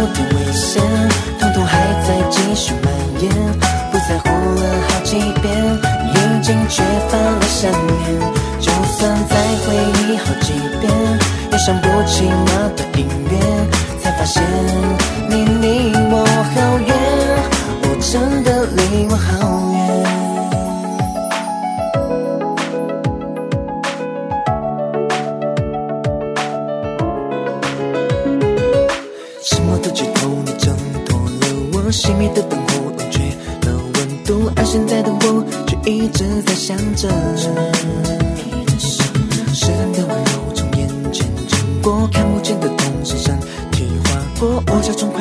的危险，痛痛还在继续蔓延，不在乎了好几遍，已经缺乏了想念。就算再回忆好几遍，也想不起那段音乐，才发现你我好远，我真的离我好远。什么都剧透，你挣脱了我，熄灭的灯火冷却了温度，而现在的我却一直在想着释然的温柔从眼前经过，看不见的痛是身体划过，我假装